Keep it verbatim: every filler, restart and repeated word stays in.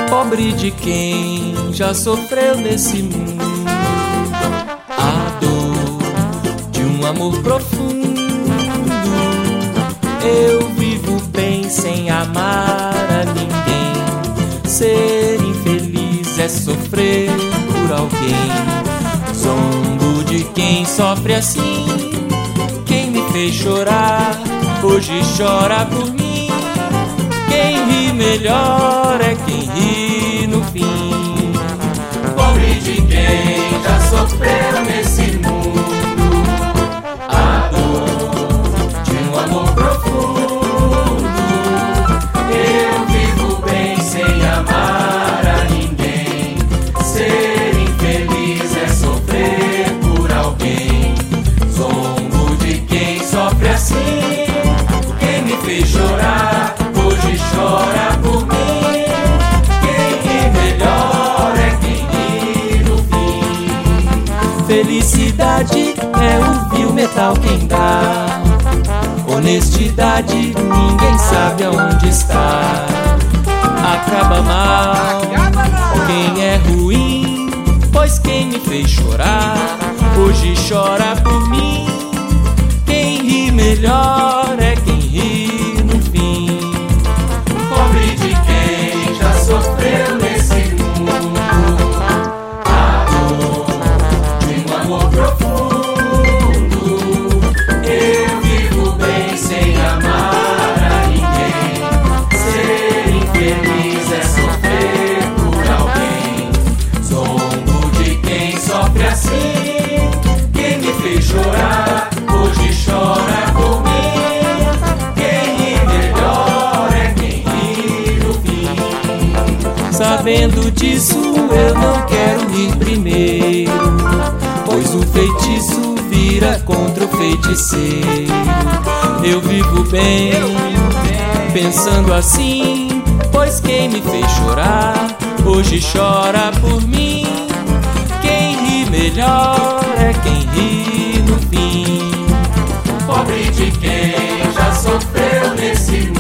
Pobre de quem já sofreu nesse mundo a dor de um amor profundo. Eu vivo bem sem amar a ninguém. Ser infeliz é sofrer por alguém. Zombo de quem sofre assim. Quem me fez chorar hoje chora por mim. Quem ri melhor é quem ri no fim. Pobre de quem já sofreu nesse mundo a dor de um amor profundo. Eu vivo bem sem amar a ninguém. Ser infeliz é sofrer por alguém. Zombo de quem sofre assim. Quem me fez chorar hoje chora por mim. Quem ri melhor é quem ri no fim. Felicidade é o vil metal quem dá. Honestidade ninguém sabe aonde está. Acaba mal quem é ruim, pois quem me fez chorar hoje chora por mim. Quem ri melhor é quem ri no fim. Pobre de quem já sofreu nesse mundo a dor de um amor profundo. Eu vivo bem sem amar a ninguém. Ser infeliz é sofrer por alguém. Zombo de quem sofre assim. Quem me fez chorar hoje chora por mim. Sabendo disso eu não quero rir primeiro, pois o feitiço vira contra o feiticeiro. Eu vivo bem, pensando assim, pois quem me fez chorar hoje chora por mim. Quem ri melhor é quem ri no fim. Pobre de quem já sofreu nesse mundo